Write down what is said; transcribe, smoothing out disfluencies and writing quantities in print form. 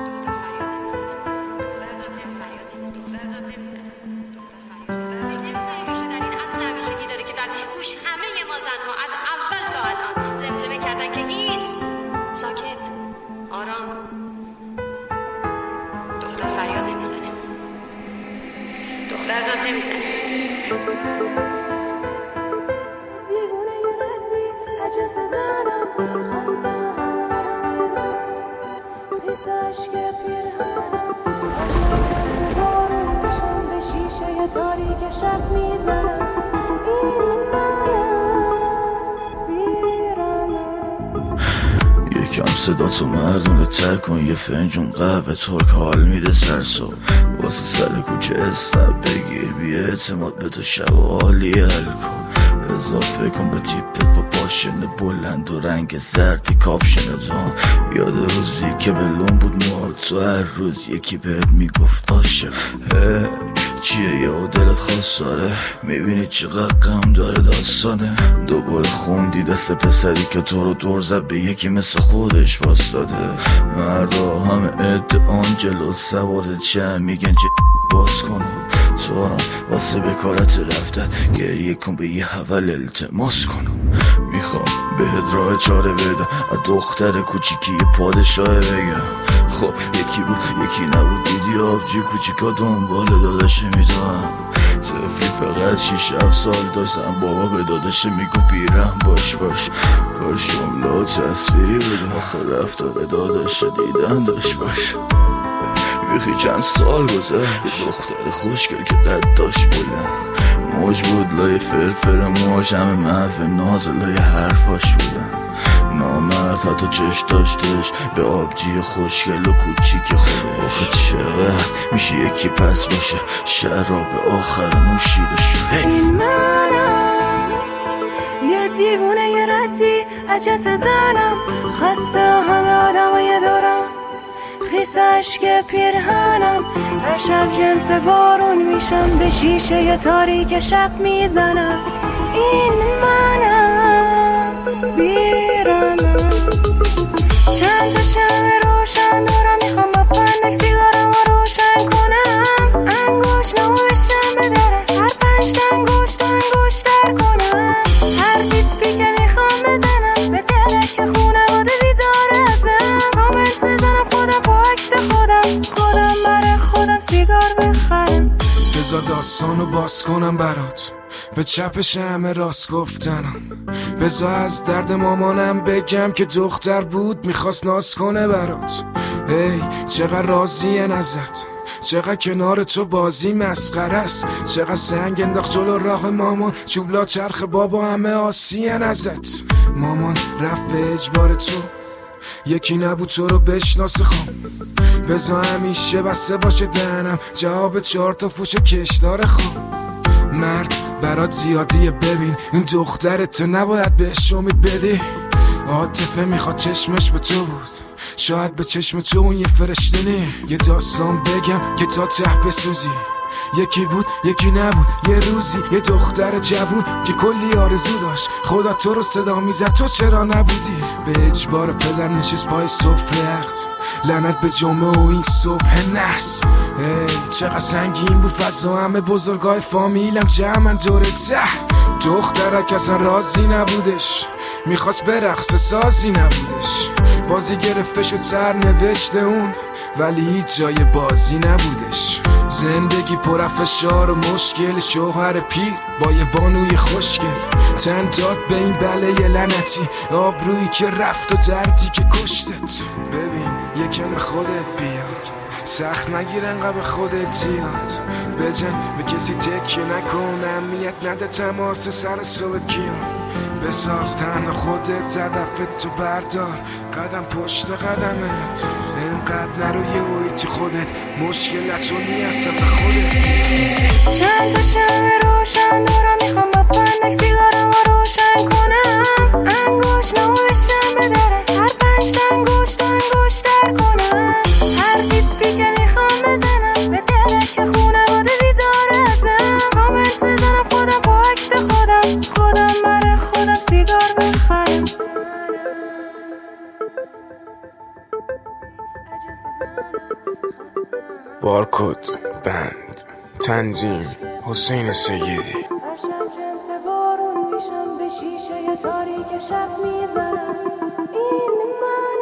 یکم صدا تو مردونه تر کن، یه فنجون قهوه ترک حال میده سرسو، واسه سر کوچه اسنپ بگیر، بی اعتماد به تو شب و حالی حل کن، اضافه کن به تیپت با پاشنه بلند و رنگ زردی کاپشنه دان. یاد روزی که بلون بود موهات تو، هر روز یکی بهت میگفت عاشق. چیه یا دلت خواست داره، میبینی چقدر غم داره داستانه. دوباره خوندی دست پسری که تو رو دور زد به یکی مثل خودش باز داده. مردا همه ادعان جلو سوارت چه میگن باز کن، تو هم واسه بکارت رفتن گریه کن، به یه حول التماس کن. میخوام بهت راه چاره بدم، از دختر کوچیکی پادشاه بگم. خب یکی بود یکی نبود، دیدی آبجی کوچیکا دنبال داداشه میدونم. طفلی فقط 6-7 سال داشتم، بابا به داداشه میگو پیرم باش کاش جمله تصویری بود، آخه رفتار داداشه دیدن داشت باش. بیخی چند سال گذشت، دختر خوشگل که قد داشت بلند، موج بود لای فرفر موج، همه محو ناز لای حرفاش بودن. نامرد حتی چش داشتش به آبجی خوشگل و کوچیک خوده. آخه چقدر میشه یکی پس باشه، شراب آخر نوشیده شد. این منم یه دیوونه یه ردی عجز زنم، خسته همه آدمای دورم، خیس عشق پیرهنم، هر شب جنس بارون میشم، به شیشه یه تاریک شب میزنم. این منم بیرمم، چند تا شمع روشن دورم، میخوام با فندک سیگارم رو روشن کنم، انگوشتمو بشم به دره، هر 5 تا انگوشتر کنم، هر تیپی که میخوام بزنم، به دلت که خونه باده بیزار ازم، کامنت بزنم خودم با عکس خودم برای خودم سیگار بخرم. بذار داستانو باز کنم برات، به چپ شمع راست گفتنم، بذار از درد مامانم بگم که دختر بود میخواست ناز کنه برات. ای چقدر راضیه ازت، چقدر کنار تو بازی مسخره است، چقدر سنگ انداخت جلو راه مامان، چوبلا چرخ بابا همه آسیان ازت. مامان رفت به اجبار تو، یکی نبود تو رو بشناسه خام، بذار همیشه بسته باشه دهنم، جواب 4 تا فوش کشدار خام. مرد برات زیادیه، ببین این دخترت نباید بهش امید بدی، عاطفه میخواد چشمش به تو بود، شاید به چشم تو اون یه فرشته نی. یه داستان بگم که تا ته بسوزی، یکی بود یکی نبود یه روزی، یه دختر جوون که کلی آرزو داشت، خدا تو رو صدا میزد تو چرا نبودی، به اجبار پدر نشست پای سفره، لعنت به جمعه و این صبح نحس. ای چقدر سنگین بود فضا، همه بزرگای فامیلم جمعن دور ته، دخترک اصلا راضی نبودش، میخواست برقصه سازی نبودش، بازی گرفته شد سر نوشته اون، ولی هیچ جای بازی نبودش. زندگی پر فشار و مشکل، شوهر پیر با یه بانوی خوشگل، تن داد به این بله لعنتی، آبرویی که رفت و دردی که کشتت. ببین یکم به خودت بیاد، سخت نگیر انقدر به خودت زیاد، بجن به کسی تکیه نکن، اهمیت نده تماس سر صبحت کیان، بساز تنها خودت، هدفت تو بردار، قدم پشت قدمت، اینقدر نرو یه اویتی خودت، مشکلت رو نیستم به خودت. چند تا شمع روشن دورم، میخوام با فندک سیگارم رو روشن کنم، انگوشتمو بشم به دره، هر 5 تا انگوشتر کنم، هر تیپی که میخوام بزنم، به دلت که خونه باده بیزار ازم، کامنت بزنم خودم با عکس خودم برای خودم سیگار بخرم. بارکد بند تنظیم حسین سیدی. هر شب جنس بارون میشم به شیشه تاریک شب میزنم. این من